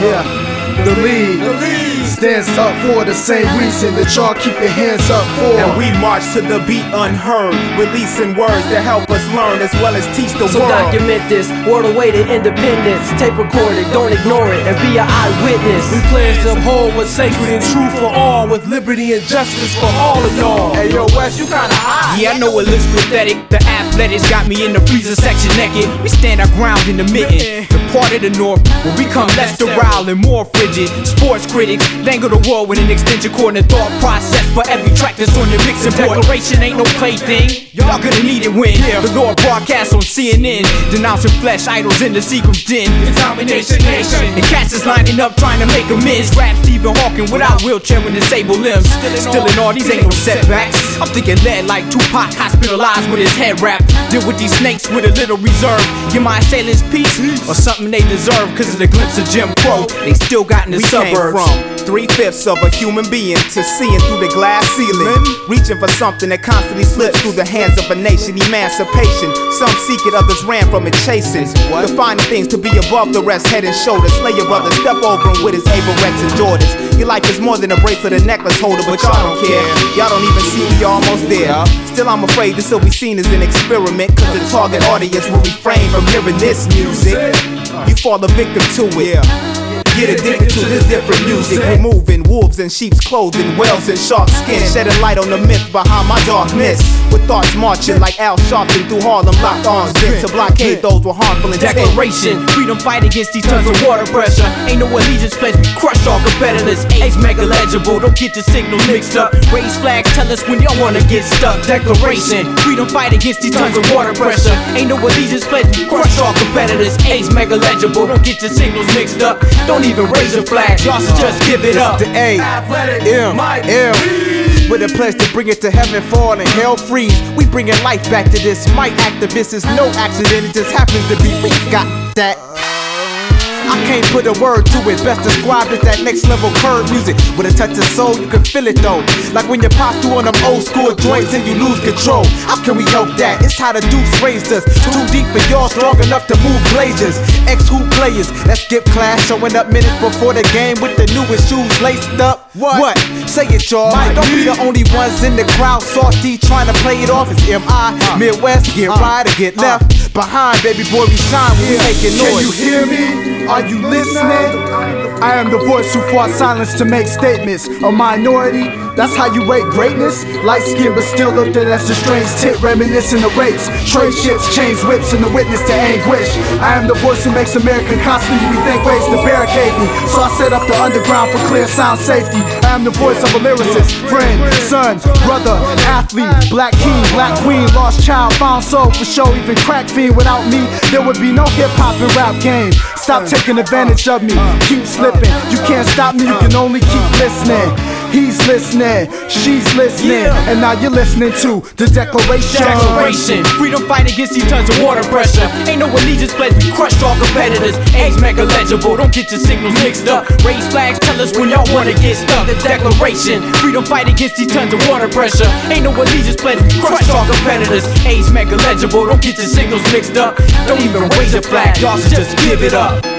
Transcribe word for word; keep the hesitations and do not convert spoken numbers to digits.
Yeah, the league, the league stands up for the same reason that y'all keep your hands up for. And we march to the beat unheard, releasing words that help us learn as well as teach the so world. So document this, world away to independence. Tape record it, don't ignore it, and be an eyewitness. We pledge to uphold what's sacred and true for all, with liberty and justice for all of y'all. Hey yo, Wes, you kinda high. Yeah, I know it looks pathetic. The athletics got me in the freezer section naked. We stand our ground in the mitten, the part of the north where we come less sterile and more frigid. Sports critics dangle the world with an extension cord and a thought process for every track that's on your mixing board. Declaration ain't no plaything, y'all gonna need it when the Lord broadcasts on C N N, denouncing flesh idols in the Seagram's den. The domination nation, and cats is lining up trying to make amends. Rap Stephen Hawking without wheelchair and disabled limbs. Stealing all, these ain't no setbacks. I'm thinking lead like Tupac, hospitalized with his head wrapped. Deal with these snakes with a little reserve. Give my assailants peace or something they deserve. Cause of the glimpse of Jim Crow they still got in the we suburbs. Came from three-fifths of a human being to seeing through the glass ceiling, reaching for something that constantly slips through the hands of a nation. Emancipation, some seek it, others ran from it chasing. Defining things to be above the rest, head and shoulders. Slay your brother, step over him with his Avirex and Jordans. Your life is more than a bracelet, a necklace holder, but y'all don't care. Y'all don't even see we almost there. Still, I'm afraid this will be seen as an experiment, cause the target audience will refrain from hearing this music. You fall a victim to it. Get addicted to this different music. Removing wolves in sheep's clothing, whales in shark skin, shedding light on the myth behind my dark mist. With thoughts marching like Al Sharpton through Harlem, locked arms bent to blockade those with harmful intent. Declaration, freedom fight against these tons of water pressure. Ain't no allegiance pledge, we crush all competitors. A's mega legible, don't get your signal mixed up. Raise flags, tell us when y'all wanna get stuck. Declaration, freedom fight against these tons of water pressure. Ain't no allegiance pledge, we crush all competitors. A's mega legible, don't get your signals mixed up. Don't even raise your flag, y'all should just give it up. The A, M, M, with a pledge to bring it to heaven, fall and hell freeze. We bringing life back to this might. Activists is no accident, it just happens to be we got that. I can't put a word to it, best described as that next level curve music. With a touch of soul, you can feel it though. Like when you pop through on them old school joints and you lose control. How can we help that? It's how the Deuce raised us. Too deep for y'all, strong enough to move blazers. Ex-hoop players, that skip class, showing up minutes before the game with the newest shoes laced up. What? what? Say it, y'all. Don't be the only ones in the crowd salty trying to play it off. It's M I, uh, Midwest, get uh, right or get left uh, behind. Baby boy, we shine when yeah. we making noise. Can you hear me? Are you listening? I am the voice who fought silence to make statements. A minority, that's how you rate greatness. Light skin but still looked at as a strange tit, reminiscing the rapes. Trade ships, chains, whips, and the witness to anguish. I am the voice who makes America constantly rethink ways to barricade me. So I set up the underground for clear sound safety. I am the voice of a lyricist, friend, son, brother, athlete, black king, black queen, lost child, found soul for show, even crack fiend. Without me, there would be no hip-hop and rap game. Stop taking advantage of me, keep slipping. You can't stop me, you can only keep listening. He's listening, she's listening, yeah. And now you're listening to the Declaration. Declaration, freedom fight against these tons of water pressure. Ain't no allegiance pledge, we crushed all competitors. A's mega legible, don't get your signals mixed up. Raise flags, tell us when y'all wanna get stuck. The Declaration, freedom fight against these tons of water pressure. Ain't no allegiance pledge, we crushed all competitors. A's mega legible, don't get your signals mixed up. Don't even raise your flag, y'all should just give it up.